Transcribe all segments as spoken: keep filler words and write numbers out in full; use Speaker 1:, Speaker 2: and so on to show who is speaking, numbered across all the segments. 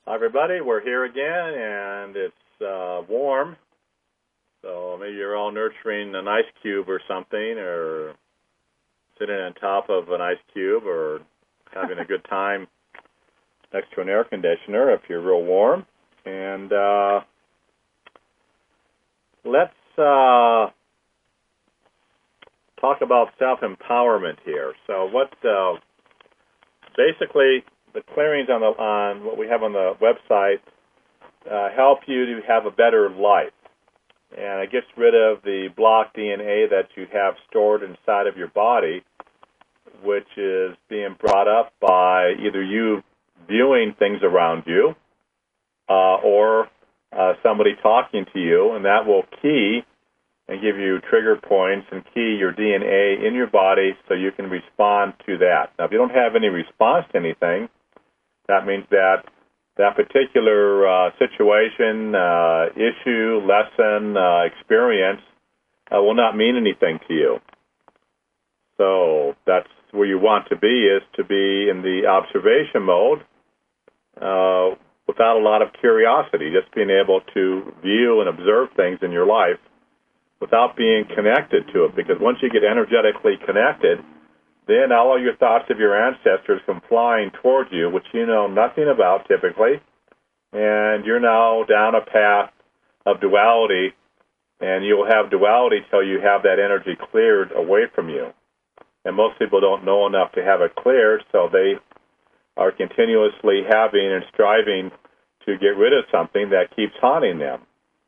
Speaker 1: Hi, everybody. We're here again, and it's uh, warm. So maybe you're all nurturing an ice cube or something, or sitting on top of an ice cube, or having a good time next to an air conditioner if you're real warm. And uh, let's uh, talk about self-empowerment here. So what uh, basically the clearings on the on what we have on the website uh, help you to have a better life. And it gets rid of the blocked D N A that you have stored inside of your body, which is being brought up by either you viewing things around you uh, or uh, somebody talking to you, and that will key and give you trigger points and key your D N A in your body so you can respond to that. Now, if you don't have any response to anything, that means that that particular uh, situation, uh, issue, lesson, uh, experience uh, will not mean anything to you. So that's where you want to be, is to be in the observation mode uh, without a lot of curiosity, just being able to view and observe things in your life without being connected to it. Because once you get energetically connected, then all of your thoughts of your ancestors come flying towards you, which you know nothing about typically, and you're now down a path of duality, and you'll have duality till you have that energy cleared away from you. And most people don't know enough to have it cleared, so they are continuously having and striving to get rid of something that keeps haunting them.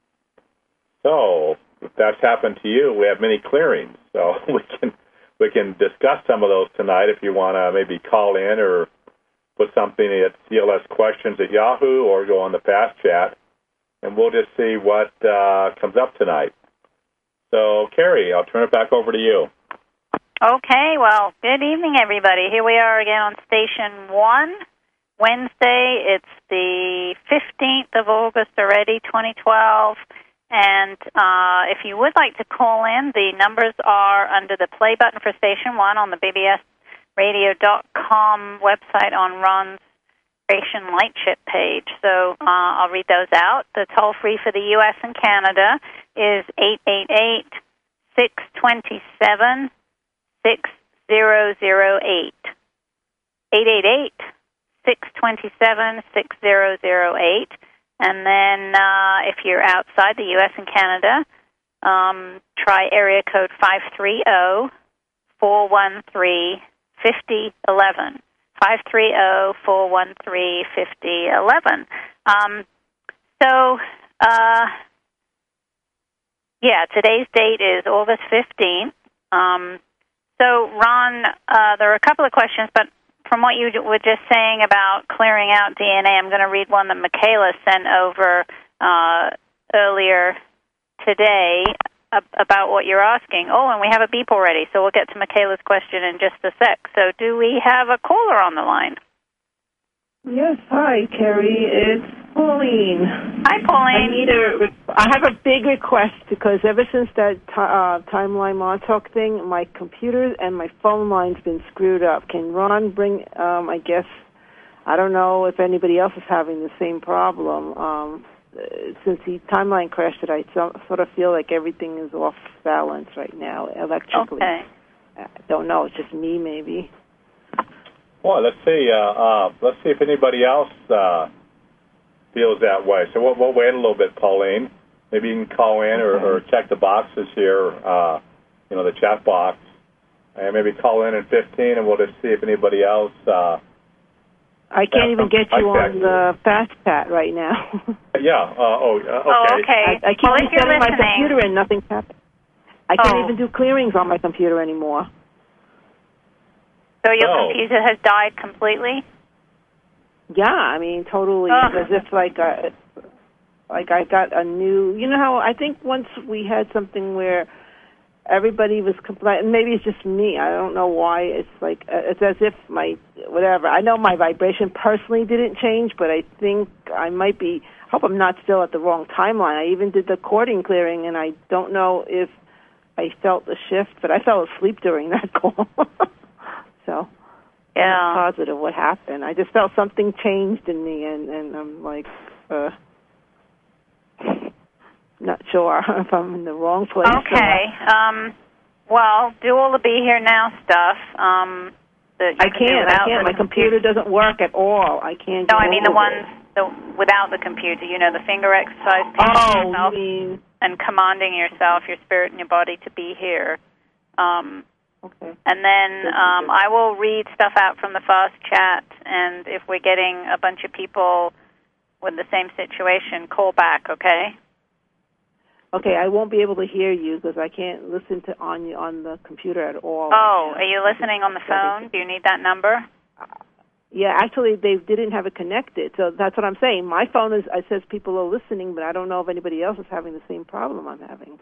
Speaker 1: So if that's happened to you, we have many clearings, so we can we can discuss some of those tonight if you want to maybe call in or put something at C L S Questions at Yahoo or go on the Fast Chat, and we'll just see what uh, comes up tonight. So, Carrie, I'll turn it back over to you.
Speaker 2: Okay, well, good evening, everybody. Here we are again on Station one, Wednesday. It's the fifteenth of August already, twenty twelve. And uh, if you would like to call in, the numbers are under the play button for Station one on the B B S radio dot com website on Ron's Creation Lightship page. So uh, I'll read those out. The toll-free for the U S and Canada is eight eight eight, six two seven, six zero zero eight. eight eight eight, six two seven, six zero zero eight. And then uh, if you're outside the U S and Canada, um, try area code five three zero, four one three, five zero one one. five three zero, four one three, five zero one one. Um, so, uh, yeah, today's date is August fifteenth. Um, so, Ron, uh, there are a couple of questions, but from what you were just saying about clearing out D N A, I'm going to read one that Michaela sent over uh, earlier today ab- about what you're asking. Oh, and we have a beep already, so we'll get to Michaela's question in just a sec. So do we have a caller on the line?
Speaker 3: Yes, hi, Carrie. It's Pauline.
Speaker 2: Hi, Pauline.
Speaker 3: I need a. I have a big request because ever since that t- uh, Timeline Montauk thing, my computer and my phone line's been screwed up. Can Ron bring? Um, I guess I don't know if anybody else is having the same problem. Um, since the Timeline crashed, it I so, sort of feel like everything is off balance right now electrically.
Speaker 2: Okay.
Speaker 3: I don't know. It's just me, maybe.
Speaker 1: Well, let's see. Uh, uh, let's see if anybody else uh, feels that way. So we'll, we'll wait a little bit, Pauline. Maybe you can call in or, or check the boxes here, uh, you know, the chat box, and maybe call in in fifteen, and we'll just see if anybody else. Uh,
Speaker 3: I can't even get you on the Fast Chat right now.
Speaker 1: yeah. Uh, oh, uh, okay.
Speaker 2: Oh, okay.
Speaker 3: I, I keep
Speaker 2: well,
Speaker 3: resetting my computer and nothing's happening. I can't
Speaker 2: oh.
Speaker 3: even do clearings on my computer anymore.
Speaker 2: So your
Speaker 1: oh.
Speaker 2: computer has died completely?
Speaker 3: Yeah, I mean, totally.
Speaker 2: Oh.
Speaker 3: As if like I, like I got a new. You know how I think once we had something where everybody was complaining. Maybe it's just me. I don't know why. It's like it's as if my whatever. I know my vibration personally didn't change, but I think I might be. I hope I'm not still at the wrong timeline. I even did the cording clearing, and I don't know if I felt the shift, but I fell asleep during that call. So
Speaker 2: Yeah.
Speaker 3: I'm not positive what happened. I just felt something changed in me, and, and I'm like, uh, not sure if I'm in the wrong place.
Speaker 2: Okay. Um, well, do all the Be Here Now stuff. Um, that you
Speaker 3: I
Speaker 2: can
Speaker 3: can't.
Speaker 2: do
Speaker 3: I can't. My computer doesn't work at all. I can't.
Speaker 2: No,
Speaker 3: get
Speaker 2: I mean the
Speaker 3: over
Speaker 2: ones
Speaker 3: it.
Speaker 2: the, without the computer. You know, the finger exercise.
Speaker 3: Oh,
Speaker 2: yourself
Speaker 3: you mean?
Speaker 2: And commanding yourself, your spirit and your body, to be here. Um,
Speaker 3: okay.
Speaker 2: And then um, I will read stuff out from the fast chat, and if we're getting a bunch of people with the same situation, call back, okay?
Speaker 3: Okay, I won't be able to hear you because I can't listen to on you on the computer at all.
Speaker 2: Oh, are you listening on the phone? Do you need that number?
Speaker 3: Yeah, actually, they didn't have it connected, so that's what I'm saying. My phone is it says people are listening, but I don't know if anybody else is having the same problem I'm having.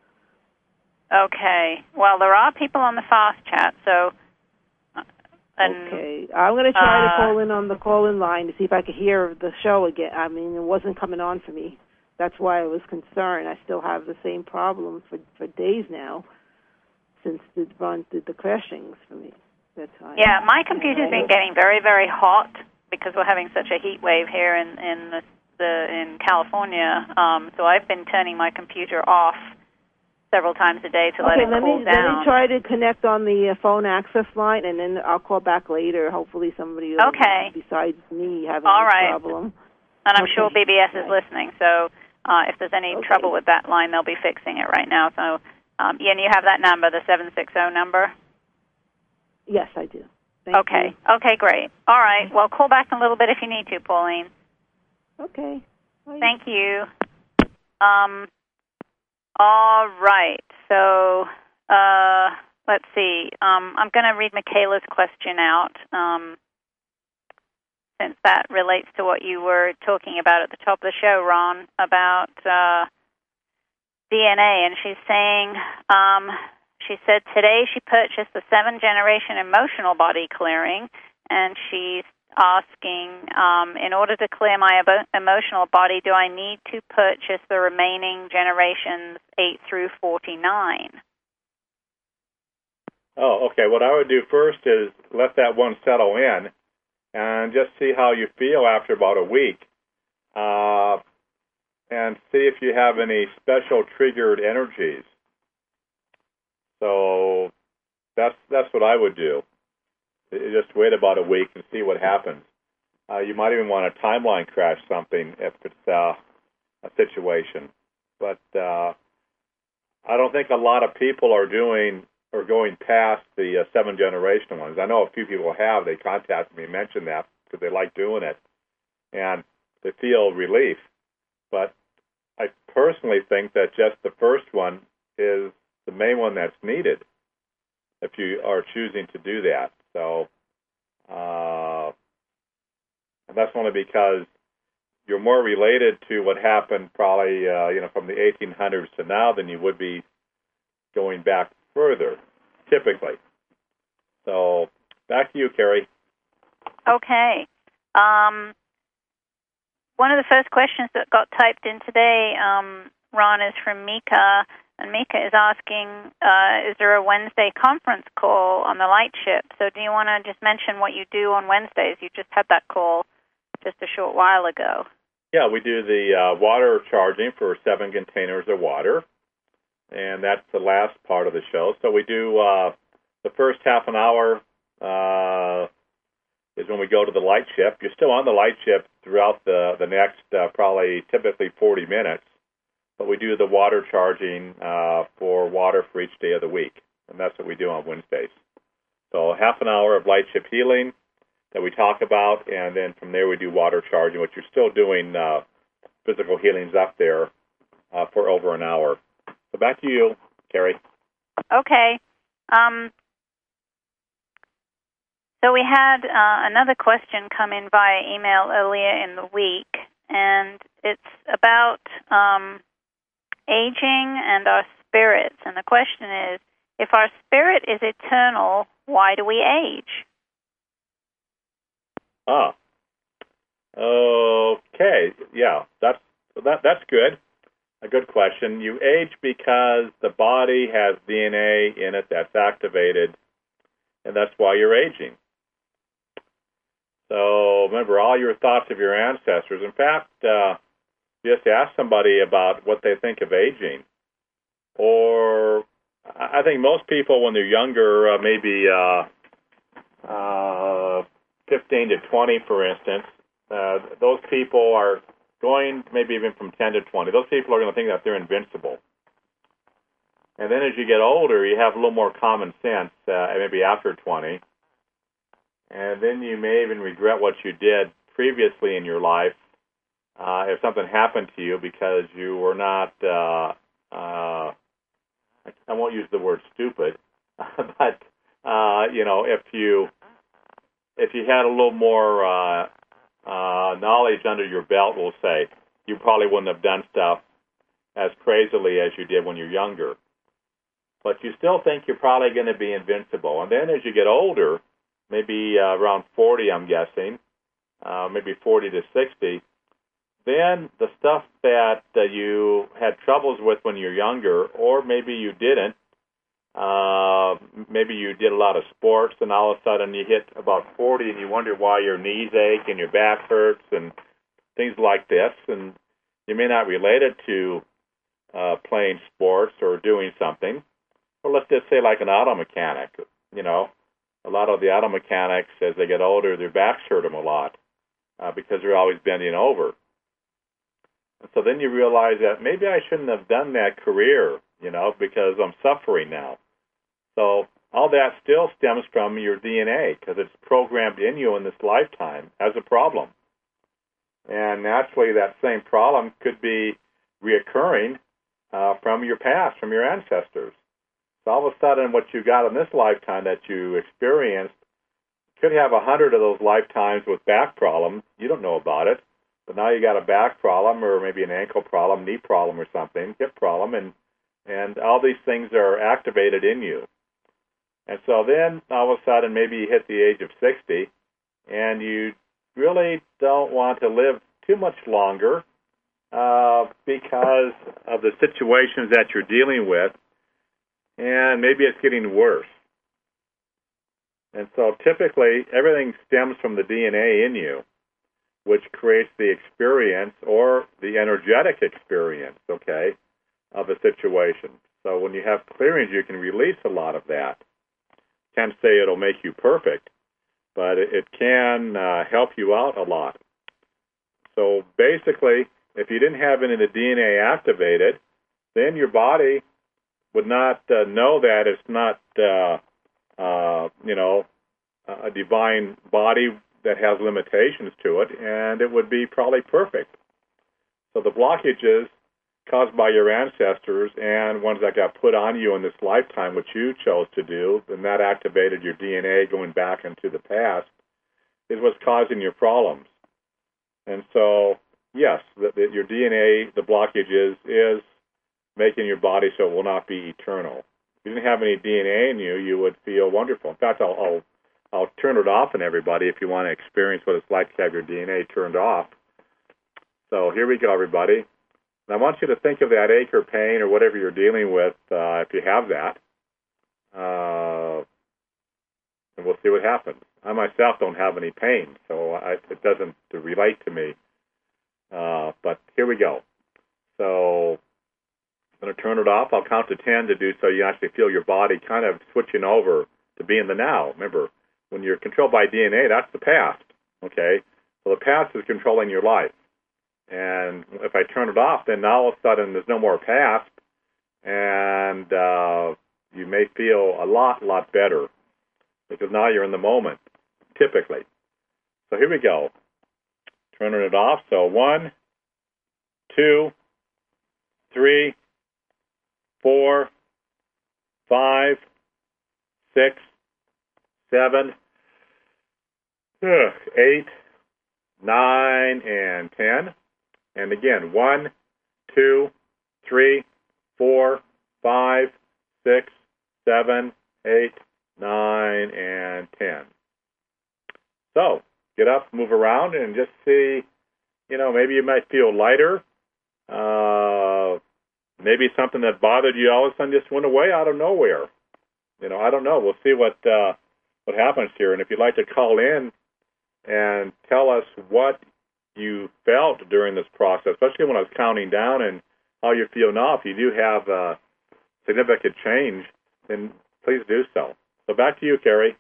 Speaker 2: Okay. Well, there are people on the fast chat, so. And,
Speaker 3: okay, I'm going to try
Speaker 2: uh,
Speaker 3: to call in on the call-in line to see if I could hear the show again. I mean, it wasn't coming on for me. That's why I was concerned. I still have the same problem for for days now since the run did the crashings for me that time.
Speaker 2: Yeah, my computer's been getting very, very hot because we're having such a heat wave here in in the, the in California. Um, so I've been turning my computer off several times a day to let
Speaker 3: okay,
Speaker 2: it
Speaker 3: let
Speaker 2: cool
Speaker 3: me,
Speaker 2: down.
Speaker 3: Let me try to connect on the uh, phone access line, and then I'll call back later. Hopefully somebody else
Speaker 2: okay.
Speaker 3: besides me having
Speaker 2: All
Speaker 3: this
Speaker 2: right.
Speaker 3: problem.
Speaker 2: And I'm
Speaker 3: okay.
Speaker 2: sure B B S is
Speaker 3: right.
Speaker 2: listening, so uh, if there's any
Speaker 3: okay.
Speaker 2: trouble with that line, they'll be fixing it right now. So, um, yeah, and you have that number, the seven six zero number?
Speaker 3: Yes, I do. Thank
Speaker 2: okay.
Speaker 3: you.
Speaker 2: Okay, great. All right. Well, call back in a little bit if you need to, Pauline.
Speaker 3: Okay. Bye.
Speaker 2: Thank you. Um, all right. So, uh, let's see. Um, I'm going to read Michaela's question out, um, since that relates to what you were talking about at the top of the show, Ron, about uh, D N A. And she's saying, um, she said today she purchased the seven-generation emotional body clearing, and she's asking, um, in order to clear my ebo- emotional body, do I need to purchase the remaining generations eight through forty-nine?
Speaker 1: Oh, okay. What I would do first is let that one settle in and just see how you feel after about a week, uh, and see if you have any special triggered energies. So that's that's what I would do. Just wait about a week and see what happens. Uh, you might even want to timeline crash something if it's uh, a situation. But uh, I don't think a lot of people are doing or going past the uh, seven generation ones. I know a few people have. They contacted me and mentioned that because they like doing it and they feel relief. But I personally think that just the first one is the main one that's needed if you are choosing to do that. So, uh, and that's only because you're more related to what happened probably, uh, you know, from the eighteen hundreds to now than you would be going back further, typically. So, back to you, Carrie.
Speaker 2: Okay. Um, one of the first questions that got typed in today, um, Ron, is from Mika. And Mika is asking, uh, is there a Wednesday conference call on the Lightship? So do you want to just mention what you do on Wednesdays? You just had that call just a short while ago.
Speaker 1: Yeah, we do the uh, water charging for seven containers of water, and that's the last part of the show. So we do uh, the first half an hour uh, is when we go to the Lightship. You're still on the Lightship throughout the, the next uh, probably typically forty minutes. But we do the water charging uh, for water for each day of the week, and that's what we do on Wednesdays. So half an hour of Lightship healing that we talk about, and then from there we do water charging, which you're still doing uh, physical healings up there uh, for over an hour. So back to you, Carrie.
Speaker 2: Okay. Um, so we had uh, another question come in via email earlier in the week, and it's about Um, aging and our spirits. And the question is, if our spirit is eternal, why do we age?
Speaker 1: Ah. Okay. Yeah, that's that. That's good. A good question. You age because the body has D N A in it that's activated, and that's why you're aging. So remember all your thoughts of your ancestors. In fact, uh, just ask somebody about what they think of aging. Or I think most people, when they're younger, uh, maybe uh, uh, fifteen to twenty, for instance, uh, those people are going, maybe even from ten to twenty, those people are going to think that they're invincible. And then as you get older, you have a little more common sense, uh, maybe after twenty. And then you may even regret what you did previously in your life uh, if something happened to you because you were not, uh, uh, I won't use the word stupid, but, uh, you know, if you if you had a little more uh, uh, knowledge under your belt, we'll say, you probably wouldn't have done stuff as crazily as you did when you're younger. But you still think you're probably going to be invincible. And then as you get older, maybe uh, around forty, I'm guessing, uh, maybe forty to sixty, then the stuff that uh, you had troubles with when you're younger, or maybe you didn't, uh, maybe you did a lot of sports, and all of a sudden you hit about forty and you wonder why your knees ache and your back hurts and things like this. And you may not relate it to uh, playing sports or doing something. Or let's just say like an auto mechanic, you know. A lot of the auto mechanics, as they get older, their backs hurt them a lot uh, because they're always bending over. And so then you realize that maybe I shouldn't have done that career, you know, because I'm suffering now. So all that still stems from your D N A because it's programmed in you in this lifetime as a problem. And naturally, that same problem could be reoccurring uh, from your past, from your ancestors. So all of a sudden, what you got in this lifetime that you experienced could have a hundred of those lifetimes with back problems. You don't know about it, but now you got a back problem, or maybe an ankle problem, knee problem, or something, hip problem, and and all these things are activated in you. And so then all of a sudden, maybe you hit the age of sixty, and you really don't want to live too much longer uh, because of the situations that you're dealing with. And maybe it's getting worse. And so typically, everything stems from the D N A in you, which creates the experience or the energetic experience, okay, of a situation. So when you have clearings, you can release a lot of that. Can't say it'll make you perfect, but it can uh, help you out a lot. So basically, if you didn't have any of the D N A activated, then your body would not uh, know that it's not, uh, uh, you know, a divine body that has limitations to it, and it would be probably perfect. So the blockages caused by your ancestors and ones that got put on you in this lifetime, which you chose to do, and that activated your D N A going back into the past, is what's causing your problems. And so, yes, the, the, your D N A, the blockages, is making your body so it will not be eternal. If you didn't have any D N A in you, you would feel wonderful. In fact, I'll, I'll, I'll turn it off on everybody if you want to experience what it's like to have your D N A turned off. So here we go, everybody. And I want you to think of that ache or pain or whatever you're dealing with, uh, if you have that, uh, and we'll see what happens. I myself don't have any pain, so I, it doesn't relate to me. Uh, but here we go. So I'm going to turn it off. I'll count to ten to do so you actually feel your body kind of switching over to be in the now. Remember, when you're controlled by D N A, that's the past, okay? So the past is controlling your life. And if I turn it off, then now all of a sudden there's no more past, and uh, you may feel a lot, lot better because now you're in the moment, typically. So here we go. Turning it off. So one, two, three, four, five, six, seven, eight, nine, and ten. And again, one, two, three, four, five, six, seven, eight, nine, and ten. So get up, move around, and just see, you know, maybe you might feel lighter. Uh, maybe something that bothered you all of a sudden just went away out of nowhere. You know, I don't know. We'll see what uh, what happens here. And if you'd like to call in and tell us what you felt during this process, especially when I was counting down, and how you feel now. If you do have a significant change, then please do so. So back to you, Carrie.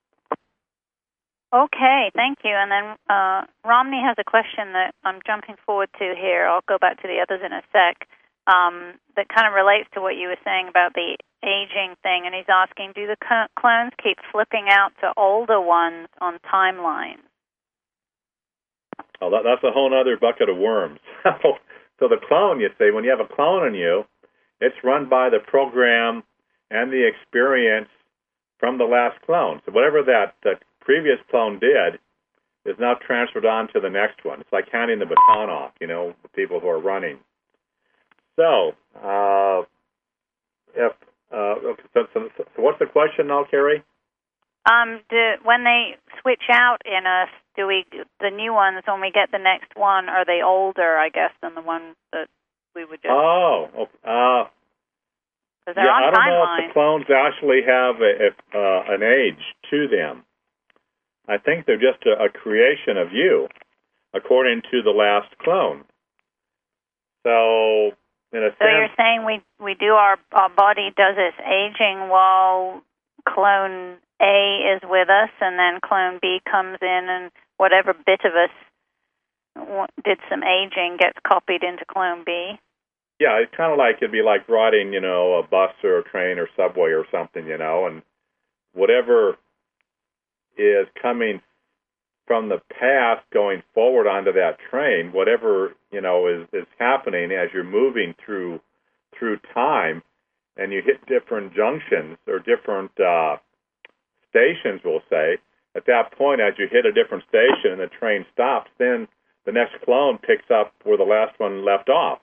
Speaker 2: Okay, thank you. And then uh, Romney has a question that I'm jumping forward to here. I'll go back to the others in a sec. Um, that kind of relates to what you were saying about the aging thing. And he's asking, do the clones keep flipping out to older ones on timelines?
Speaker 1: Oh, that, that's a whole other bucket of worms. So the clone, you see, when you have a clone in you, it's run by the program and the experience from the last clone. So whatever that, that previous clone did is now transferred on to the next one. It's like handing the baton off, you know, the people who are running. So, uh, if uh, okay, so, so, so what's the question now, Carrie?
Speaker 2: Um, do, when they switch out in us, do we the new ones when we get the next one? Are they older, I guess, than the one that we would just?
Speaker 1: Oh, uh,
Speaker 2: they're
Speaker 1: yeah,
Speaker 2: on
Speaker 1: I don't
Speaker 2: timeline.
Speaker 1: know if the clones actually have a, if, uh, an age to them. I think they're just a, a creation of you, according to the last clone. So, in a
Speaker 2: so
Speaker 1: sense,
Speaker 2: you're saying we we do our our body does its aging while clone A is with us, and then clone B comes in, and whatever bit of us did some aging gets copied into clone B.
Speaker 1: Yeah, it's kind of like it'd be like riding, you know, a bus or a train or subway or something, you know, and whatever is coming from the past going forward onto that train, whatever, you know, is, is happening as you're moving through through time, and you hit different junctions or different uh, stations, we'll say. At that point, as you hit a different station and the train stops, then the next clone picks up where the last one left off.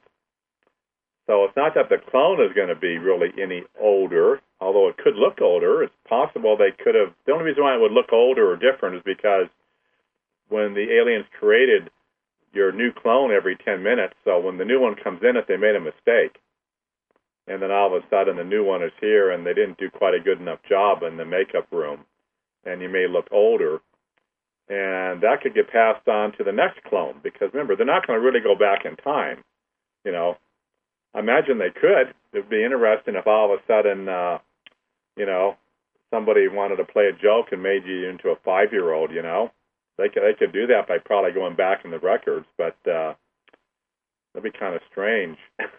Speaker 1: So it's not that the clone is going to be really any older, although it could look older. It's possible they could have. The only reason why it would look older or different is because when the aliens created your new clone every ten minutes, so when the new one comes in, if they made a mistake, and then all of a sudden the new one is here and they didn't do quite a good enough job in the makeup room, and you may look older, and that could get passed on to the next clone, because remember, they're not going to really go back in time, you know. I imagine they could. It would be interesting if all of a sudden, uh, you know, somebody wanted to play a joke and made you into a five-year-old, you know. They could, they could do that by probably going back in the records, but uh, that'd be kind of strange.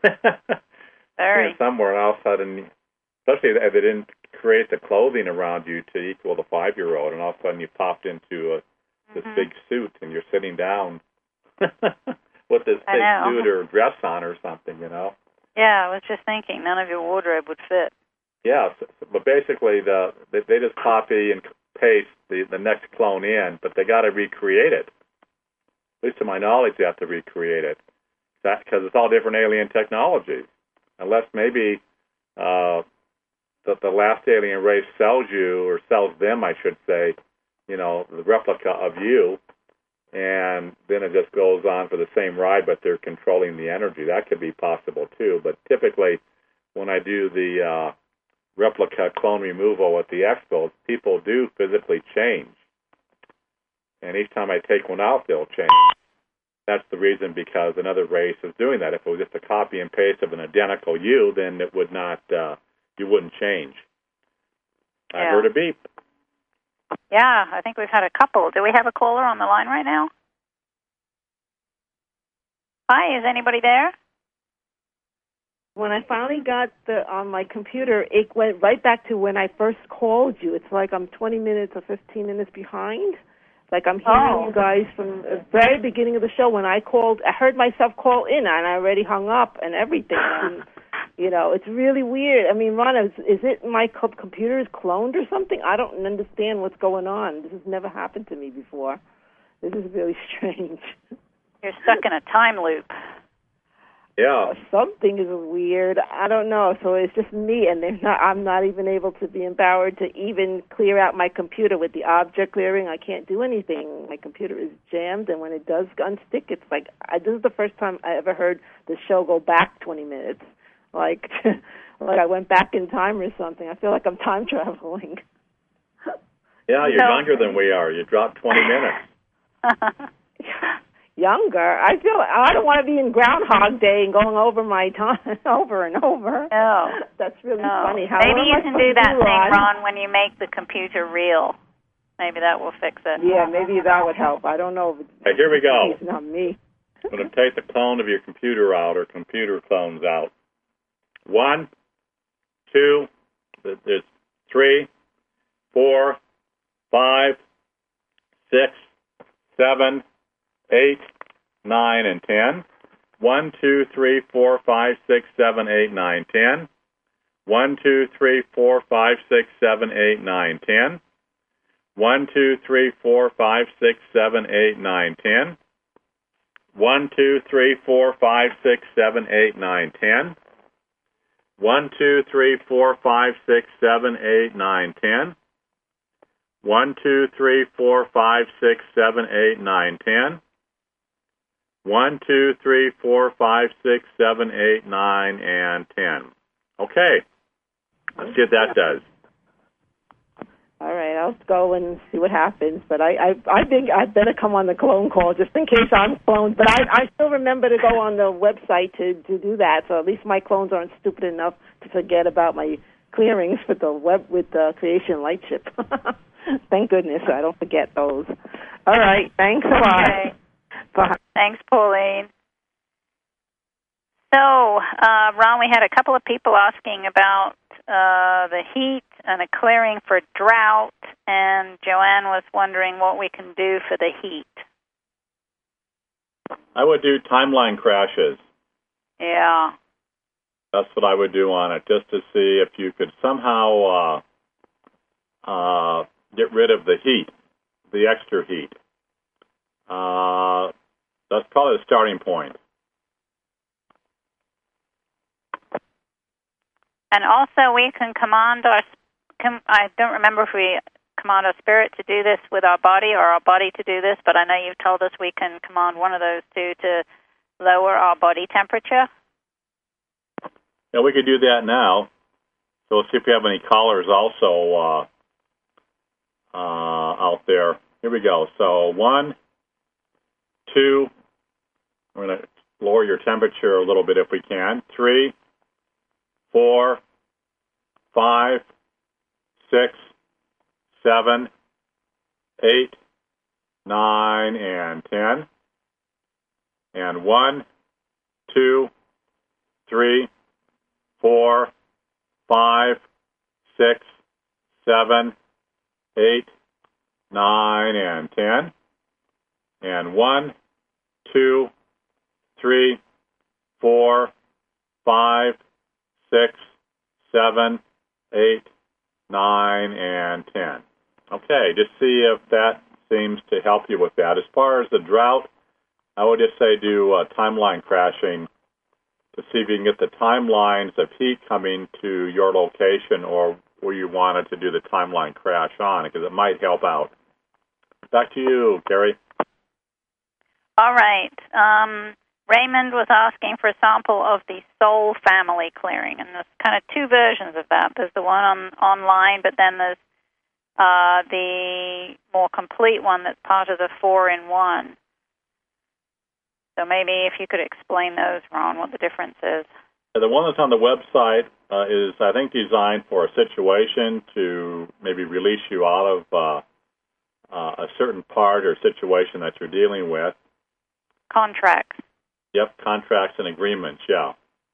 Speaker 2: Very.
Speaker 1: You know, somewhere, and all of a sudden, especially if they didn't create the clothing around you to equal the five-year-old, and all of a sudden you popped into a, this mm-hmm. big suit and you're sitting down with this big suit or dress on or something, you know.
Speaker 2: Yeah, I was just thinking, none of your wardrobe would fit.
Speaker 1: Yeah, so, but basically the they, they just copy and paste the, the next clone in, but they got to recreate it. At least to my knowledge, they have to recreate it, because it's all different alien technologies. Unless maybe uh, the, the last alien race sells you, or sells them, I should say, you know, the replica of you, and then it just goes on for the same ride, but they're controlling the energy. That could be possible, too. But typically, when I do the uh, replica clone removal at the expos, people do physically change. And each time I take one out, they'll change. That's the reason, because another race is doing that. If it was just a copy and paste of an identical you, then it would not, uh, you wouldn't change.
Speaker 2: Yeah.
Speaker 1: I heard a beep.
Speaker 2: Yeah, I think we've had a couple. Do we have a caller on the line right now? Hi, is anybody there?
Speaker 3: When I finally got the on my computer, it went right back to when I first called you. It's like I'm twenty minutes or fifteen minutes behind. Like I'm hearing
Speaker 2: oh.
Speaker 3: you guys from the very beginning of the show. When I called, I heard myself call in, and I already hung up and everything. And, you know, it's really weird. I mean, Ron, is, is it my co- computer is cloned or something? I don't understand what's going on. This has never happened to me before. This is really strange.
Speaker 2: You're stuck in a time loop.
Speaker 1: Yeah.
Speaker 3: Something is weird. I don't know. So it's just me, and they're not. I'm not even able to be empowered to even clear out my computer with the object clearing. I can't do anything. My computer is jammed, and when it does unstick, it's like I, this is the first time I ever heard the show go back twenty minutes. Like, like I went back in time or something. I feel like I'm time traveling.
Speaker 1: Yeah, you're
Speaker 2: no.
Speaker 1: younger than we are. You dropped twenty minutes.
Speaker 3: Younger. I feel I don't want to be in Groundhog Day and going over my time over and over.
Speaker 2: No.
Speaker 3: That's really
Speaker 2: no.
Speaker 3: funny. How
Speaker 2: Maybe you can do that
Speaker 3: do,
Speaker 2: thing,
Speaker 3: Ron?
Speaker 2: Ron, when you make the computer real. Maybe that will fix it.
Speaker 3: Yeah, maybe that would help. I don't know. If it's,
Speaker 1: Hey, here we go.
Speaker 3: It's not me.
Speaker 1: I'm going to take the clone of your computer out, or computer clones out. One, two, there's three, four, five, six, seven, eight, nine, and ten. One, two, three, four, five, six, seven, eight, nine, ten. One, two, three, four, five, six, seven, eight, nine, ten. One, two, three, four, five, six, seven, eight, nine, ten. One, two, three, four, five, six, seven, eight, nine, ten. One, two, three, four, five, six, seven, eight, nine, ten. One, two, three, four, five, six, seven, eight, nine, ten. One, two, three, four, five, six, seven, eight, nine, and ten. Okay. Let's see what that does.
Speaker 3: All right, I'll go and see what happens. But I, I, I think I'd better come on the clone call just in case I'm cloned. But I, I still remember to go on the website to, to do that. So at least my clones aren't stupid enough to forget about my clearings with the web with the Creation Light Chip. Thank goodness I don't forget those. All right, thanks a lot.
Speaker 2: Okay.
Speaker 3: Bye.
Speaker 2: Thanks, Pauline. So, uh, Ron, we had a couple of people asking about uh, the heat and a clearing for drought, and Joanne was wondering what we can do for the heat.
Speaker 1: I would do timeline crashes.
Speaker 2: Yeah.
Speaker 1: That's what I would do on it, just to see if you could somehow uh, uh, get rid of the heat, the extra heat. Uh, that's probably the starting point.
Speaker 2: And also, we can command our, com, I don't remember if we command our spirit to do this with our body or our body to do this, but I know you've told us we can command one of those two to lower our body temperature.
Speaker 1: Yeah, we could do that now. So let's see if we have any callers also uh, uh, out there. Here we go. So one, two, we're going to lower your temperature a little bit if we can. Three, four, five, six, seven, eight, nine, and ten. And one, two, three, four, five, six, seven, eight, nine, and ten. And one, two, three, four, five, six, seven, eight, nine, and ten. Okay, just see if that seems to help you with that. As far as the drought, I would just say do uh, timeline crashing to see if you can get the timelines of heat coming to your location or where you wanted to do the timeline crash on, because it might help out. Back to you, Carrie.
Speaker 2: All right. Um, Raymond was asking for a sample of the Soul Family clearing, and there's kind of two versions of that. There's the one on online, but then there's uh, the more complete one that's part of the four-in-one. So maybe if you could explain those, Ron, what the difference is.
Speaker 1: The one that's on the website uh, is, I think, designed for a situation to maybe release you out of uh, uh, a certain part or situation that you're dealing with.
Speaker 2: Contracts.
Speaker 1: Yep, contracts and agreements, yeah.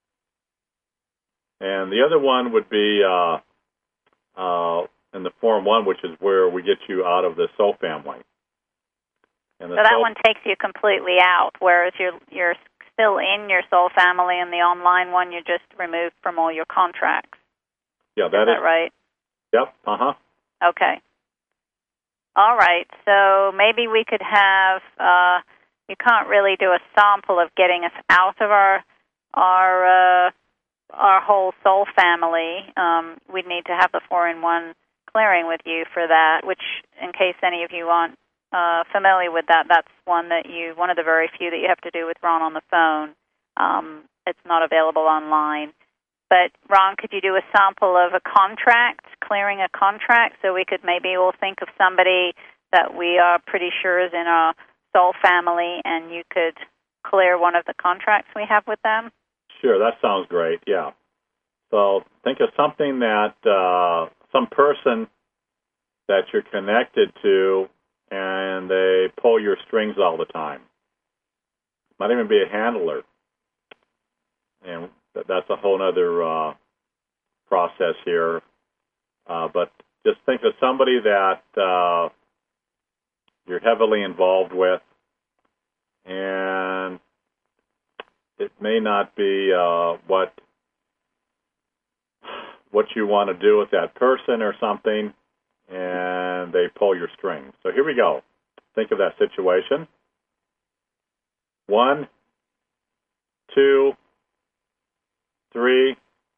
Speaker 1: And the other one would be uh, uh, in the Form one, which is where we get you out of the soul family. And
Speaker 2: so that soul one takes you completely out, whereas you're you're still in your soul family, and the online one you're just removed from all your contracts.
Speaker 1: Yeah, that
Speaker 2: is
Speaker 1: is
Speaker 2: that right?
Speaker 1: Yep. Uh huh.
Speaker 2: Okay. All right. So maybe we could have. Uh, you can't really do a sample of getting us out of our our uh, our whole soul family. Um, we'd need to have the four-in-one clearing with you for that. Which, in case any of you aren't Uh, familiar with that, that's one that you, one of the very few that you have to do with Ron on the phone. Um, it's not available online. But Ron, could you do a sample of a contract, clearing a contract, so we could maybe all think of somebody that we are pretty sure is in our Soul Family, and you could clear one of the contracts we have with them?
Speaker 1: Sure, that sounds great, yeah. So think of something that, uh, some person that you're connected to, and they pull your strings all the time. Might even be a handler. And that's a whole other uh, process here. Uh, but just think of somebody that uh, you're heavily involved with, and it may not be uh, what what you want to do with that person or something, and they pull your strings. So here we go. Think of that situation. One, two, three,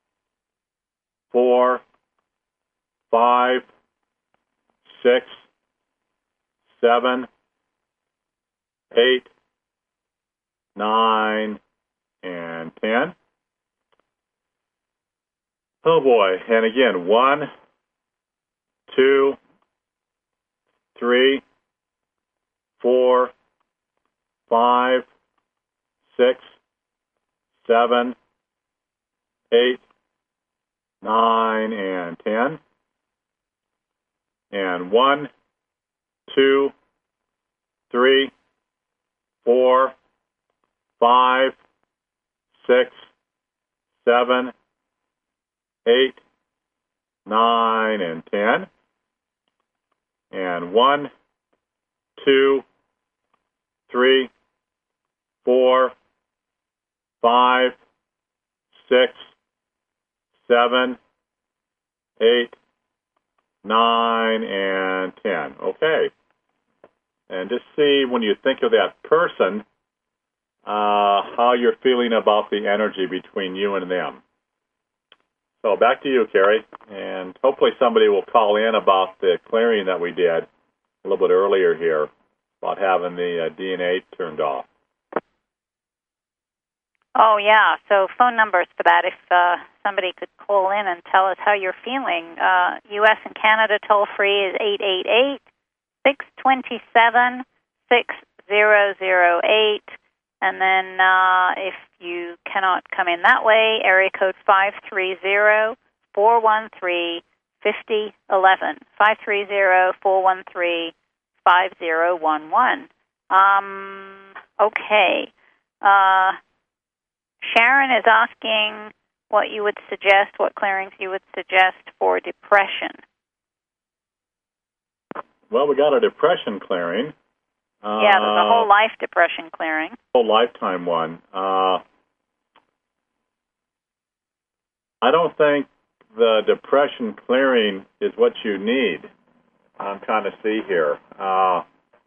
Speaker 1: four, five, six, seven, eight, nine, and ten. Oh boy, and again, one, two, three, four, five, six, seven, eight, nine, and ten. And one, two, three, four, five, six, seven, eight, nine, and ten. And one, two, three, four, five, six, seven, eight, nine, and ten. Okay. And just see when you think of that person, uh, how you're feeling about the energy between you and them. So back to you, Carrie, and hopefully somebody will call in about the clearing that we did a little bit earlier here about having the uh, D N A turned off.
Speaker 2: Oh, yeah. So phone numbers for that, if uh, somebody could call in and tell us how you're feeling. Uh, U S and Canada toll-free is eight eight eight, six two seven, six zero zero eight. And then uh, if you cannot come in that way, area code five three zero, four one three, five zero one one, five three zero, four one three, five zero one one. Um, okay. Uh, Sharon is asking what you would suggest, what clearings you would suggest for depression.
Speaker 1: Well, we got a depression clearing. Uh,
Speaker 2: yeah, there's a whole life depression clearing.
Speaker 1: Whole lifetime one. Uh, I don't think the depression clearing is what you need. I'm trying to see here. Uh,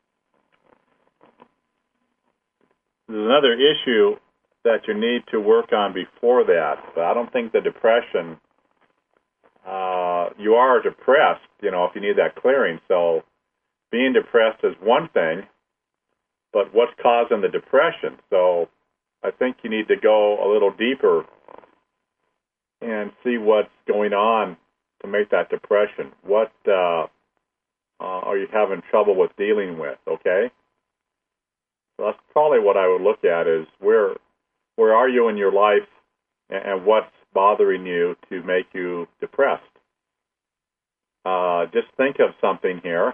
Speaker 1: there's another issue that you need to work on before that. But I don't think the depression, uh, you are depressed, you know, if you need that clearing. So being depressed is one thing, but what's causing the depression? So I think you need to go a little deeper and see what's going on to make that depression. What uh, uh, are you having trouble with dealing with, okay? So that's probably what I would look at is where where are you in your life and, and what's bothering you to make you depressed? Uh, just think of something here,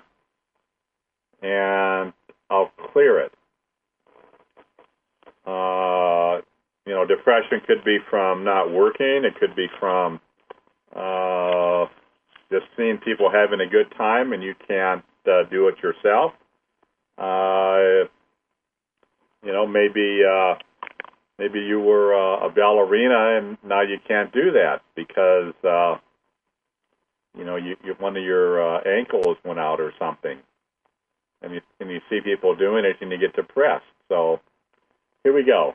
Speaker 1: and I'll clear it. Uh, you know, depression could be from not working. It could be from uh, just seeing people having a good time and you can't uh, do it yourself. Uh, you know, maybe uh, maybe you were uh, a ballerina and now you can't do that because uh, you know you, you, one of your uh, ankles went out or something, and you and you see people doing it and you get depressed. So here we go.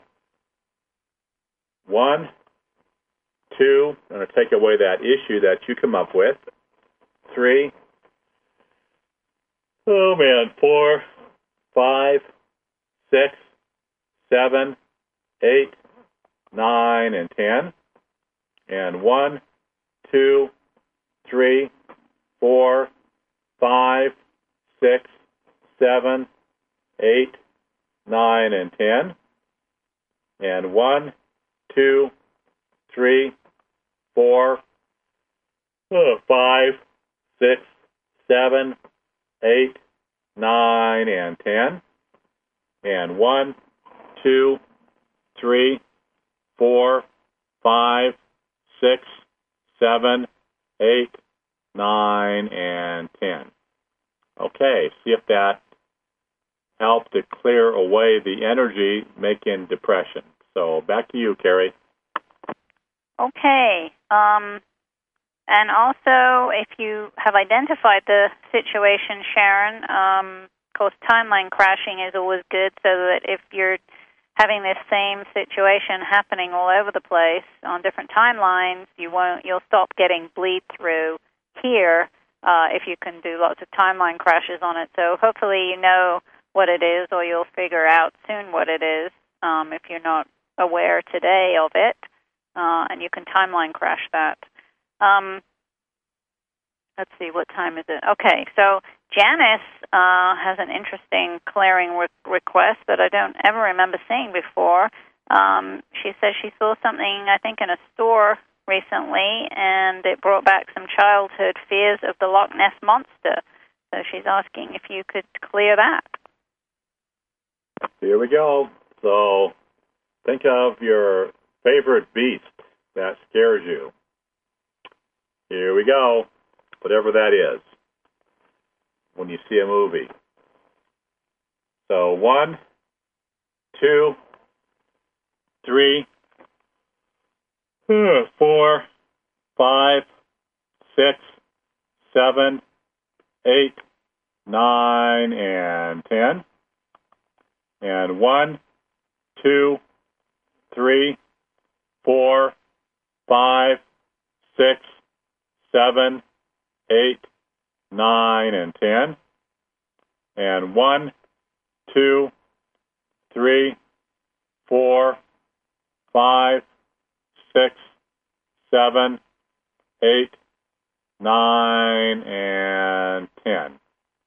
Speaker 1: One, two, I'm going to take away that issue that you come up with. Three, oh man, four, five, six, seven, eight, nine, and ten. And one, two, three, four, five, six, seven, eight, nine, and ten. And one, two, three, four, uh, five, six, seven, eight, nine, and ten. And one, two, three, four, five, six, seven, eight, nine, and ten. Okay, see if that helped to clear away the energy making depression. So back to you, Carrie.
Speaker 2: Okay. Um, and also, if you have identified the situation, Sharon, um, of course, timeline crashing is always good, so that if you're having this same situation happening all over the place on different timelines, you won't. You'll stop getting bleed through here uh, if you can do lots of timeline crashes on it. So hopefully, you know what it is, or you'll figure out soon what it is um, if you're not aware today of it, uh, and you can timeline crash that. Um, let's see, what time is it? Okay, so Janice uh, has an interesting clearing re- request that I don't ever remember seeing before. Um, she says she saw something, I think, in a store recently, and it brought back some childhood fears of the Loch Ness Monster. So she's asking if you could clear that.
Speaker 1: Here we go. So think of your favorite beast that scares you. Here we go. Whatever that is when you see a movie. So one, two, three, four, five, six, seven, eight, nine, and ten. And one, two, three, four, five, six, seven, eight, nine, and ten. And one, two, three, four, five, six, seven, eight, nine, and ten.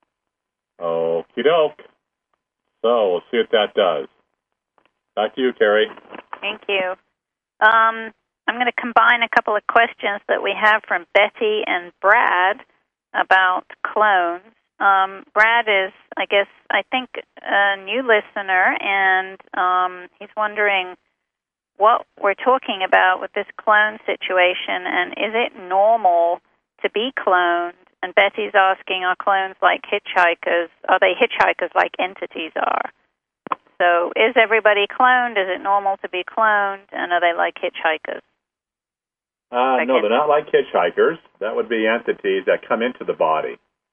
Speaker 1: Okie doke. So we'll see what that does. Back to you, Carrie.
Speaker 2: Thank you. Um, I'm going to combine a couple of questions that we have from Betty and Brad about clones. Um, Brad is, I guess, I think, a new listener, and um, he's wondering what we're talking about with this clone situation, and is it normal to be cloned? And Betty's asking, are clones like hitchhikers? Are they hitchhikers like entities are? So is everybody cloned? Is it normal to be cloned? And are they like hitchhikers?
Speaker 1: Uh,
Speaker 2: like
Speaker 1: no, they're not like hitchhikers. That would be entities that come into the body.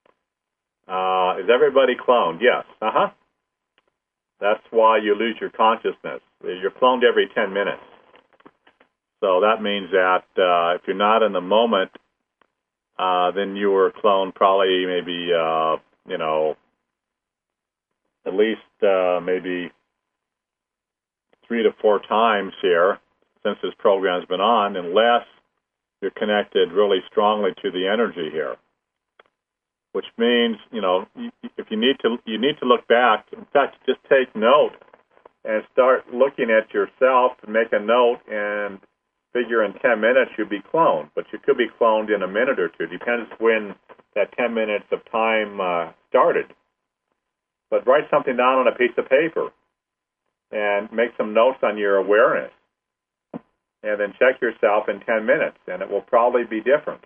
Speaker 1: Uh, is everybody cloned? Yes. Uh-huh. That's why you lose your consciousness. You're cloned every ten minutes. So that means that uh, if you're not in the moment, uh, then you were cloned probably maybe, uh, you know, at least uh, maybe three to four times here since this program's been on, unless you're connected really strongly to the energy here. Which means, you know, if you need to, you need to look back. In fact, just take note and start looking at yourself and make a note and figure in ten minutes you'll be cloned. But you could be cloned in a minute or two. Depends when that ten minutes of time uh, started. But write something down on a piece of paper and make some notes on your awareness. And then check yourself in ten minutes, and it will probably be different.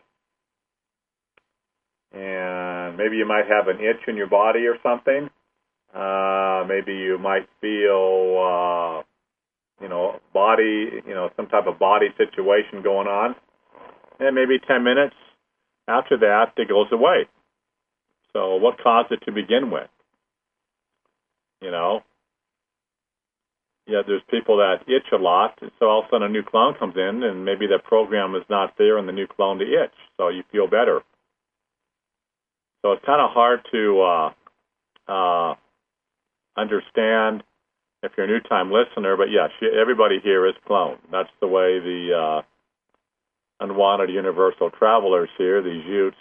Speaker 1: And maybe you might have an itch in your body or something. Uh, maybe you might feel, uh, you know, body, you know, some type of body situation going on. And maybe ten minutes after that, it goes away. So what caused it to begin with? You know? Yeah, there's people that itch a lot, so all of a sudden a new clone comes in, and maybe that program is not there in the new clone to itch, so you feel better. So it's kind of hard to uh, uh, understand if you're a new-time listener, but yes, everybody here is cloned. That's the way the uh, unwanted universal travelers here, these Utes,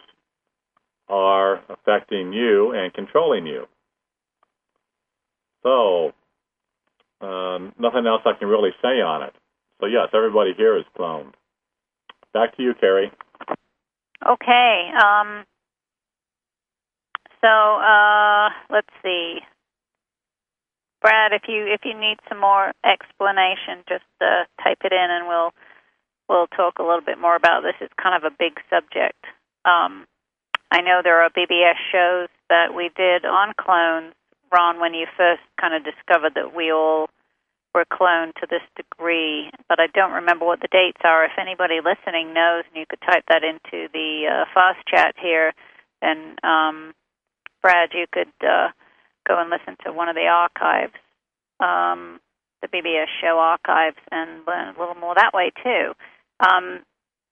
Speaker 1: are affecting you and controlling you. So uh, nothing else I can really say on it. So, yes, everybody here is cloned. Back to you, Carrie.
Speaker 2: Okay. Um, so, uh, let's see. Brad, if you if you need some more explanation, just uh, type it in, and we'll we'll talk a little bit more about this. It's kind of a big subject. Um, I know there are B B S shows that we did on clones, Ron, when you first kind of discovered that we all were cloned to this degree, but I don't remember what the dates are. If anybody listening knows, and you could type that into the uh, fast chat here, then um, Brad, you could uh, go and listen to one of the archives, um, the B B S show archives, and learn a little more that way too. Um,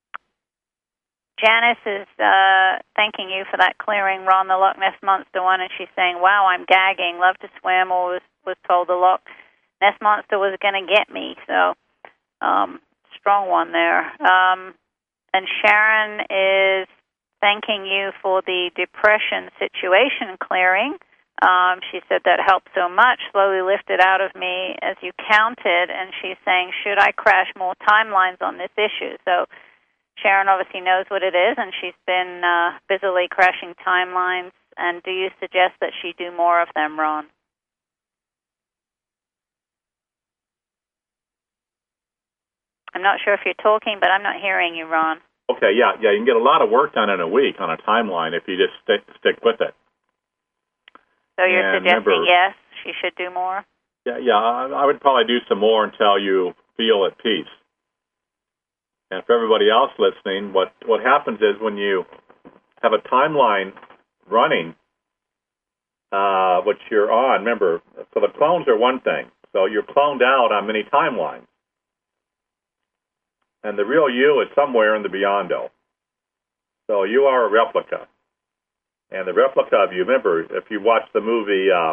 Speaker 2: Janice is uh, thanking you for that clearing, Ron, the Loch Ness Monster one, and she's saying, wow, I'm gagging, love to swim, or was, was told the Loch Ness Monster was going to get me. So, um, strong one there. Um, and Sharon is thanking you for the depression situation clearing. Um, she said that helped so much, slowly lifted out of me as you counted, and she's saying, should I crash more timelines on this issue? So Sharon obviously knows what it is, and she's been uh, busily crashing timelines. And do you suggest that she do more of them, Ron? I'm not sure if you're talking, but I'm not hearing you, Ron.
Speaker 1: Okay, yeah, yeah, you can get a lot of work done in a week on a timeline if you just stick stick with it.
Speaker 2: So you're
Speaker 1: and
Speaker 2: suggesting
Speaker 1: remember,
Speaker 2: yes, she should do more?
Speaker 1: Yeah, yeah, I, I would probably do some more until you feel at peace. And for everybody else listening, what, what happens is when you have a timeline running, uh, which you're on, remember, so the clones are one thing. So you're cloned out on many timelines. And the real you is somewhere in the Beyondo. So you are a replica. And the replica of you, remember, if you watch the movie, uh,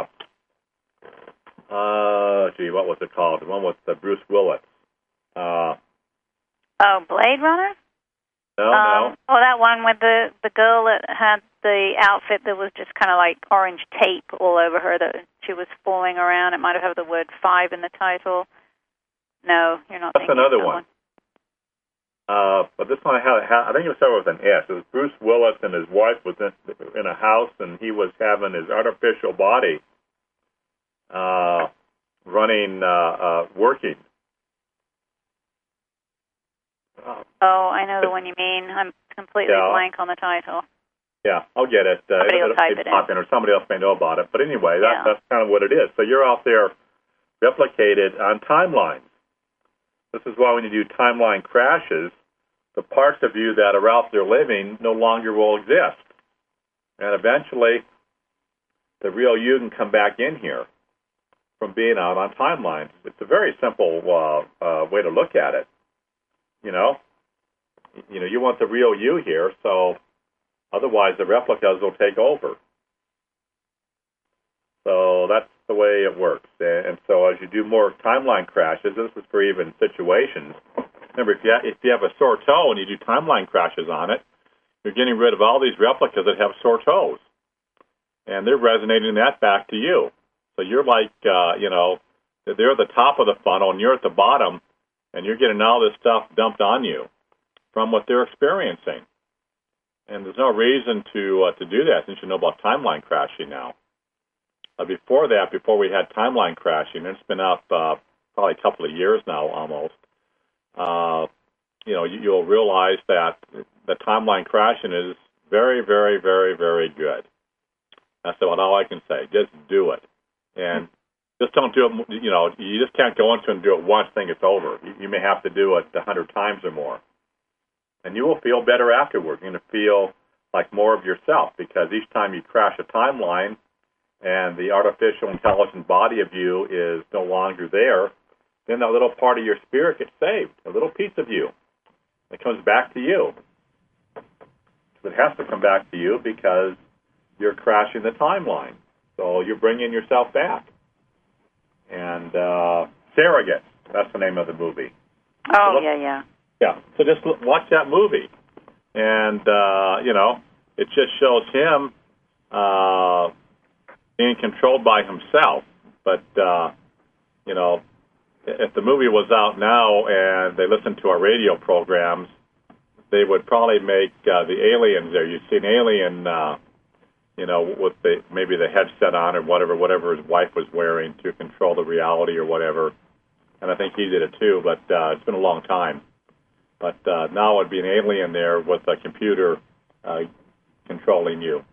Speaker 1: uh, gee, what was it called? The one with uh, Bruce Willis. Uh,
Speaker 2: oh, Blade Runner?
Speaker 1: No,
Speaker 2: um,
Speaker 1: no.
Speaker 2: Oh, that one with the, the girl that had the outfit that was just kind of like orange tape all over her, that she was falling around. It might have had the word five in the title. No, you're not
Speaker 1: That's
Speaker 2: thinking
Speaker 1: another
Speaker 2: of that
Speaker 1: one.
Speaker 2: one.
Speaker 1: Uh, but this one, had, I think it was started with an S. It was Bruce Willis and his wife was in, in a house, and he was having his artificial body uh, running, uh, uh, working. Uh,
Speaker 2: Oh, I know the one you mean. I'm completely
Speaker 1: yeah.
Speaker 2: blank on the title.
Speaker 1: Yeah, I'll get it. Uh,
Speaker 2: Somebody will
Speaker 1: it'll,
Speaker 2: type
Speaker 1: it'll
Speaker 2: it
Speaker 1: pop
Speaker 2: in.
Speaker 1: in, or somebody else may know about it. But anyway, that,
Speaker 2: Yeah.
Speaker 1: that's kind of what it is. So you're out there replicated on timelines. This is why when you do timeline crashes, the parts of you that are out there living no longer will exist. And eventually, the real you can come back in here from being out on timelines. It's a very simple uh, uh, way to look at it. You know, you know, you want the real you here, so otherwise the replicas will take over. So that's the way it works. And so as you do more timeline crashes, this is for even situations. Remember, if you, have, if you have a sore toe and you do timeline crashes on it, you're getting rid of all these replicas that have sore toes. And they're resonating that back to you. So you're like, uh, you know, they're at the top of the funnel and you're at the bottom, and you're getting all this stuff dumped on you from what they're experiencing. And there's no reason to uh, to do that since you know about timeline crashing now. Uh, before that, before we had timeline crashing, it's been up uh, probably a couple of years now almost, uh, you know, you, you'll realize that the timeline crashing is very, very, very, very good. That's about all I can say. Just do it. And just don't do it, you know, you just can't go into it and do it once, think it's over. You, you may have to do it a hundred times or more. And you will feel better afterward. You're going to feel like more of yourself, because each time you crash a timeline, and the artificial intelligent body of you is no longer there, then that little part of your spirit gets saved, a little piece of you. It comes back to you. It has to come back to you because you're crashing the timeline. So you're bringing yourself back. And uh, Surrogate, that's the name of the movie.
Speaker 2: Oh,
Speaker 1: so look,
Speaker 2: yeah, yeah.
Speaker 1: Yeah, so just look, watch that movie. And, uh, you know, it just shows him Uh, being controlled by himself, but, uh, you know, if the movie was out now and they listened to our radio programs, they would probably make uh, the aliens there. You see an alien, uh, you know, with the maybe the headset on or whatever, whatever his wife was wearing to control the reality or whatever. And I think he did it too, but uh, it's been a long time. But uh, now it'd be an alien there with a computer uh, controlling you.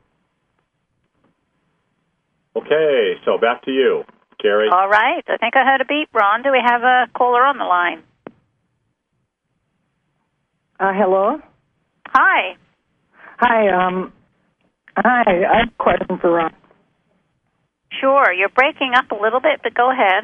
Speaker 1: Okay, so back to you, Carrie.
Speaker 2: All right. I think I heard a beep. Ron, do we have a caller on the line?
Speaker 4: Uh, hello?
Speaker 2: Hi.
Speaker 4: Hi, um, hi, I have a question for Ron.
Speaker 2: Sure. You're breaking up a little bit, but go ahead.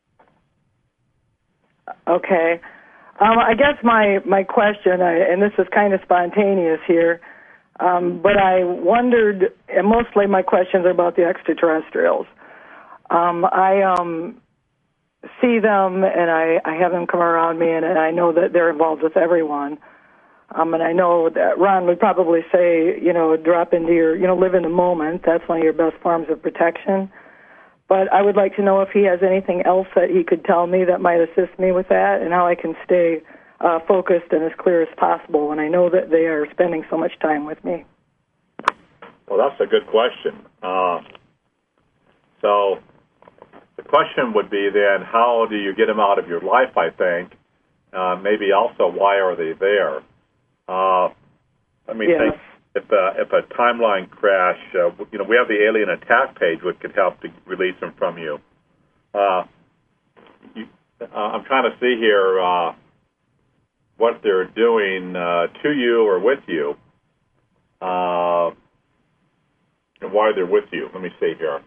Speaker 4: Okay. Um, I guess my, my question, I, and this is kind of spontaneous here, um, but I wondered, and mostly my questions are about the extraterrestrials. Um, I um, see them, and I, I have them come around me, and, and I know that they're involved with everyone. Um, and I know that Ron would probably say, you know, drop into your, you know, live in the moment. That's one of your best forms of protection. But I would like to know if he has anything else that he could tell me that might assist me with that, and how I can stay uh, focused and as clear as possible when I know that they are spending so much time with me.
Speaker 1: Well, that's a good question. Uh, so the question would be then, how do you get them out of your life, I think? Uh, maybe also, why are they there? Uh, let me
Speaker 4: yes.
Speaker 1: think. If a, if a timeline crash, uh, you know, we have the alien attack page, which could help to release them from you. Uh, you uh, I'm trying to see here uh, what they're doing uh, to you or with you, uh, and why they're with you. Let me see here.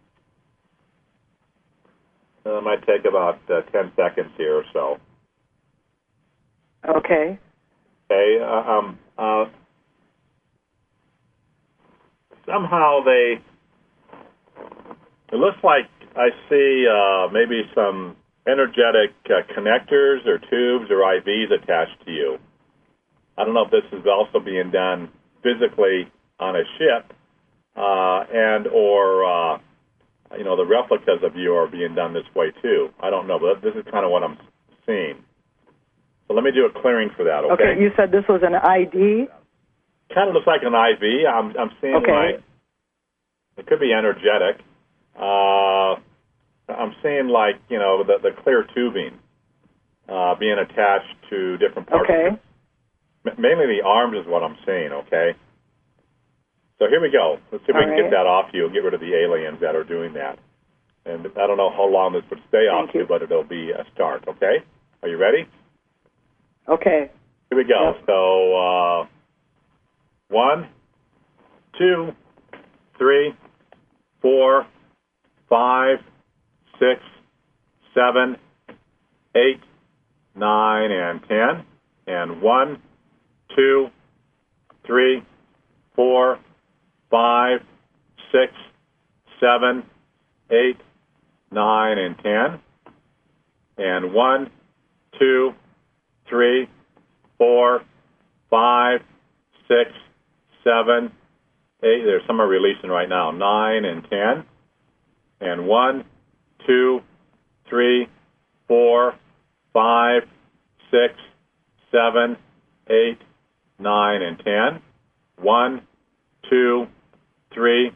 Speaker 1: Uh, it might take about uh, ten seconds here or so.
Speaker 4: Okay.
Speaker 1: Okay. Uh, um. Uh, somehow they. It looks like I see uh, maybe some energetic uh, connectors or tubes or I Vs attached to you. I don't know if this is also being done physically on a ship, uh, and or uh, you know the replicas of you are being done this way too. I don't know, but this is kind of what I'm seeing. So let me do a clearing for that, okay?
Speaker 4: Okay, you said this was an I D?
Speaker 1: Kind of looks like an I V. I'm, I'm seeing
Speaker 4: okay.
Speaker 1: like, it could be energetic. Uh, I'm seeing like, you know, the, the clear tubing uh, being attached to different parts.
Speaker 4: Okay.
Speaker 1: Of it. Mainly the arms is what I'm seeing, okay? So here we go. Let's see if
Speaker 4: All
Speaker 1: we can
Speaker 4: right.
Speaker 1: get that off you and get rid of the aliens that are doing that. And I don't know how long this would stay
Speaker 4: Thank
Speaker 1: off
Speaker 4: you.
Speaker 1: you, but it'll be a start, okay? Are you ready?
Speaker 4: Okay.
Speaker 1: Here we go.
Speaker 4: Yep.
Speaker 1: So, uh, one, two, three, four, five, six, seven, eight, nine, and ten. And one, two, three, four, five, six, seven, eight, nine, and ten. And one, two, three, four, five, six, seven, eight. There's some are releasing right now. Nine and ten. And one, two, three, four, five, six, seven, eight, nine, and ten. One, two, three,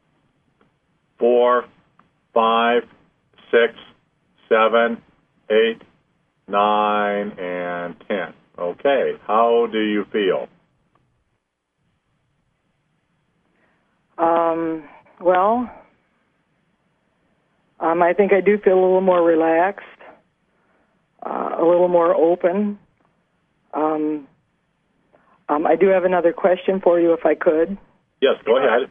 Speaker 1: four, five, six, seven, eight, nine, and ten. Okay, how do you feel?
Speaker 4: Um, well, um, I think I do feel a little more relaxed, uh, a little more open. Um, um, I do have another question for you, if I could.
Speaker 1: Yes, go ahead.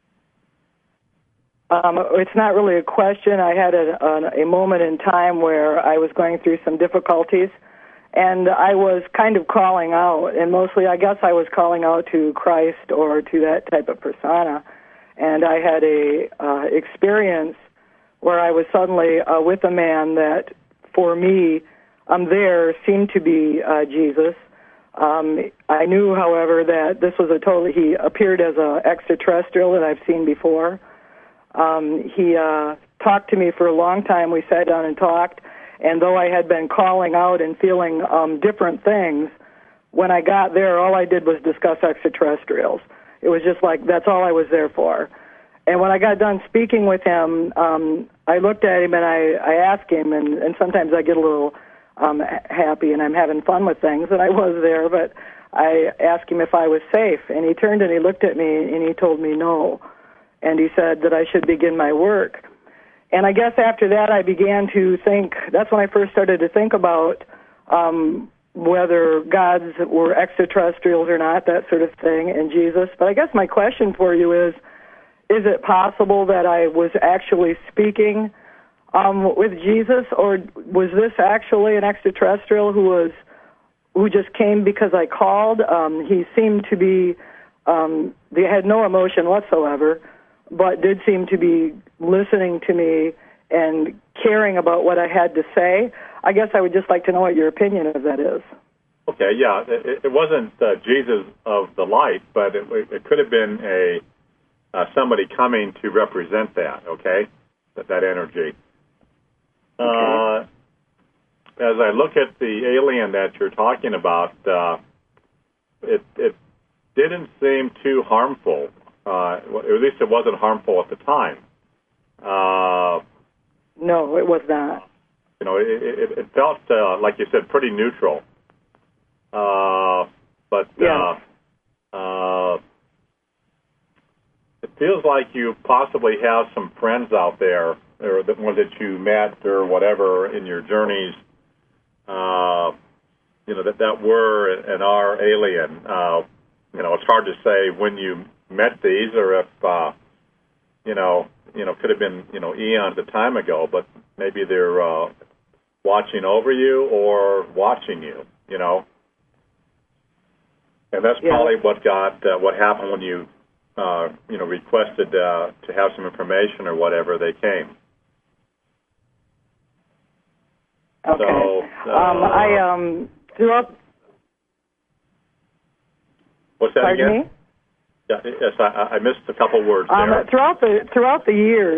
Speaker 4: Um, it's not really a question. I had a, a, a moment in time where I was going through some difficulties, and I was kind of calling out, and mostly I guess I was calling out to Christ or to that type of persona. And I had a uh, experience where I was suddenly uh, with a man that, for me, um, there seemed to be uh, Jesus. Um, I knew, however, that this was a totally, he appeared as an extraterrestrial that I've seen before. Um, he uh, talked to me for a long time. We sat down and talked, And though I had been calling out and feeling um, different things, when I got there, all I did was discuss extraterrestrials. It was just like, that's all I was there for. And when I got done speaking with him, um, I looked at him and I, I asked him, and, and sometimes I get a little um, happy and I'm having fun with things, and I was there, but I asked him if I was safe. And he turned and he looked at me and he told me no. And he said that I should begin my work. And I guess after that I began to think, that's when I first started to think about um, whether gods were extraterrestrials or not, that sort of thing, and Jesus. But I guess my question for you is, is it possible that I was actually speaking um, with Jesus, or was this actually an extraterrestrial who was who just came because I called? Um, he seemed to be, um, they had no emotion whatsoever, but did seem to be listening to me and caring about what I had to say. I guess I would just like to know what your opinion of that is.
Speaker 1: Okay, yeah, it, it wasn't uh, Jesus of the light, but it, it could have been a uh, somebody coming to represent that. Okay, that, that energy.
Speaker 4: Okay.
Speaker 1: Uh, as I look at the alien that you're talking about, uh, it it didn't seem too harmful. Uh, at least it wasn't harmful at the time. Uh,
Speaker 4: no, it was not.
Speaker 1: You know, it, it, it felt, uh, like you said, pretty neutral. Uh, but
Speaker 4: yeah.
Speaker 1: uh, uh, it feels like you possibly have some friends out there, or the ones that you met or whatever in your journeys, uh, you know, that, that were and are alien. Uh, you know, it's hard to say when you met these, or if uh, you know, you know, could have been, you know, eons of time ago. But maybe they're uh, watching over you or watching you. You know, and that's
Speaker 4: yeah.
Speaker 1: probably what got uh, what happened when you, uh, you know, requested uh, to have some information or whatever. They came.
Speaker 4: Okay.
Speaker 1: So, uh,
Speaker 4: um, I um throughout.
Speaker 1: What's that
Speaker 4: Pardon
Speaker 1: again?
Speaker 4: me?
Speaker 1: Yeah, yes, I, I missed a couple words
Speaker 4: Um,
Speaker 1: there.
Speaker 4: throughout the throughout the years,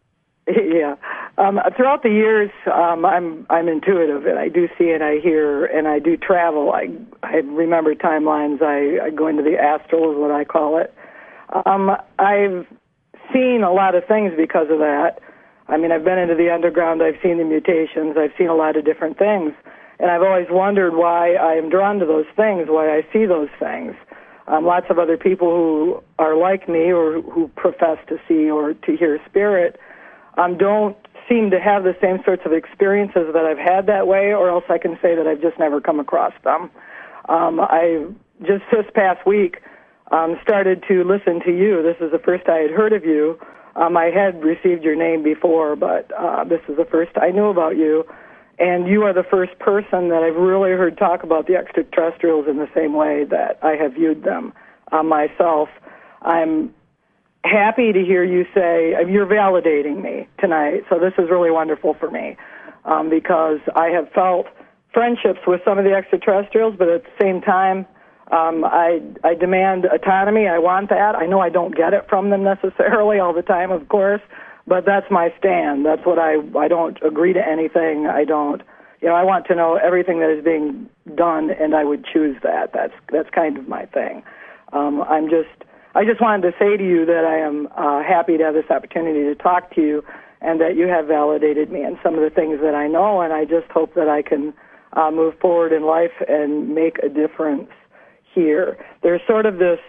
Speaker 4: yeah, um, throughout the years, um, I'm I'm intuitive, and I do see and I hear and I do travel. I I remember timelines. I, I go into the astral, is what I call it. Um, I've seen a lot of things because of that. I mean, I've been into the underground. I've seen the mutations. I've seen a lot of different things, and I've always wondered why I am drawn to those things, why I see those things. Um, lots of other people who are like me or who profess to see or to hear spirit um, don't seem to have the same sorts of experiences that I've had that way, or else I can say that I've just never come across them. Um, I just this past week um, started to listen to you. This is the first I had heard of you. Um, I had received your name before, but uh, this is the first I knew about you. And you are the first person that I've really heard talk about the extraterrestrials in the same way that I have viewed them uh, myself. I'm happy to hear you say, uh, you're validating me tonight, so this is really wonderful for me um, because I have felt friendships with some of the extraterrestrials, but at the same time, um, I, I demand autonomy. I want that. I know I don't get it from them necessarily all the time, of course, but that's my stand. That's what I, I don't agree to anything. I don't, you know, I want to know everything that is being done, and I would choose that. That's, that's kind of my thing. Um, I'm just, I just wanted to say to you that I am uh, happy to have this opportunity to talk to you and that you have validated me in some of the things that I know, and I just hope that I can uh, move forward in life and make a difference here. There's sort of this,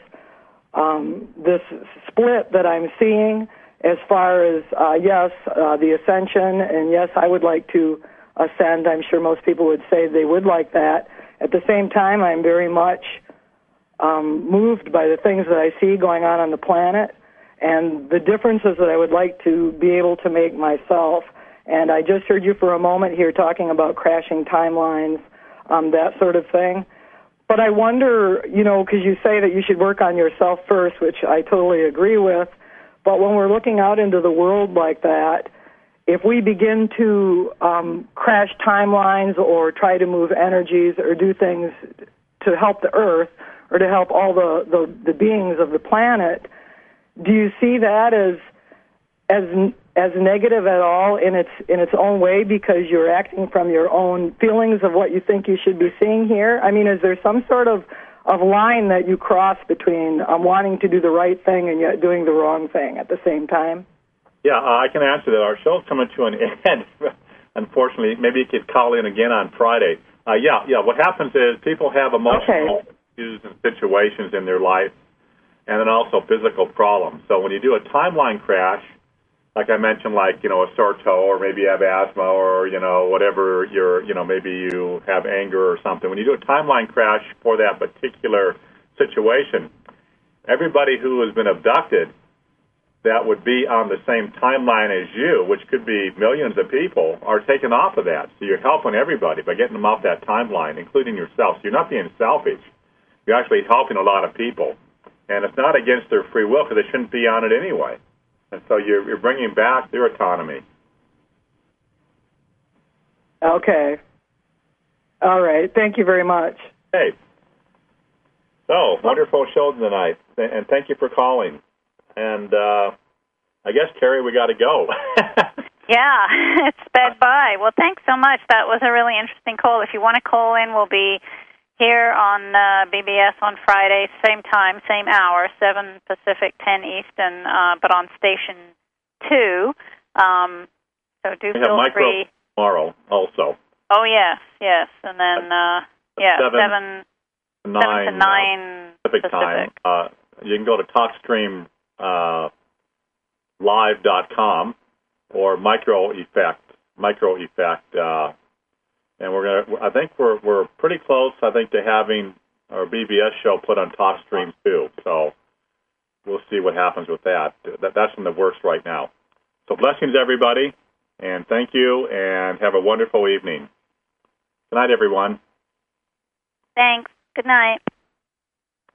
Speaker 4: um, this split that I'm seeing as far as, uh, yes, uh, the ascension, and yes, I would like to ascend. I'm sure most people would say they would like that. At the same time, I'm very much um, moved by the things that I see going on on the planet and the differences that I would like to be able to make myself. And I just heard you for a moment here talking about crashing timelines, um, that sort of thing. But I wonder, you know, because you say that you should work on yourself first, which I totally agree with, but when we're looking out into the world like that, if we begin to um, crash timelines or try to move energies or do things to help the Earth or to help all the, the, the beings of the planet, do you see that as as as negative at all in its in its own way because you're acting from your own feelings of what you think you should be seeing here? I mean, is there some sort of, of line that you cross between um, wanting to do the right thing and yet doing the wrong thing at the same time?
Speaker 1: Yeah, uh, I can answer that. Our show's coming to an end. Unfortunately, maybe you could call in again on Friday. Uh, yeah, yeah. What happens is people have emotional
Speaker 4: okay.
Speaker 1: issues and situations in their life, and then also physical problems. So when you do a timeline crash, like I mentioned, like, you know, a sore toe, or maybe you have asthma, or, you know, whatever you're, you know, maybe you have anger or something. When you do a timeline crash for that particular situation, everybody who has been abducted that would be on the same timeline as you, which could be millions of people, are taken off of that. So you're helping everybody by getting them off that timeline, including yourself. So you're not being selfish. You're actually helping a lot of people. And it's not against their free will because they shouldn't be on it anyway. And so you're, you're bringing back their autonomy.
Speaker 4: Okay. All right. Thank you very much.
Speaker 1: Hey. So, wonderful show tonight. And thank you for calling. And uh, I guess, Terry, we got to go.
Speaker 2: Yeah, it's sped by. Well, thanks so much. That was a really interesting call. If you want to call in, we'll be here on uh, B B S on Friday, same time, same hour, seven Pacific, ten Eastern, uh, but on Station two. Um, so do
Speaker 1: we
Speaker 2: feel
Speaker 1: have micro
Speaker 2: free.
Speaker 1: Tomorrow also.
Speaker 2: Oh, yes, yes. And then, uh, yeah,
Speaker 1: seven,
Speaker 2: seven,
Speaker 1: nine,
Speaker 2: seven to nine
Speaker 1: uh, Pacific,
Speaker 2: Pacific.
Speaker 1: time. Uh, you can go to TalkStream uh, live dot com or Micro Effect, Micro Effect, uh, and we're gonna. I think we're we're pretty close. I think to having our B B S show put on TalkStream too. So we'll see what happens with that. that. That's in the works right now. So blessings, everybody, and thank you, and have a wonderful evening. Good night, everyone.
Speaker 2: Thanks. Good night.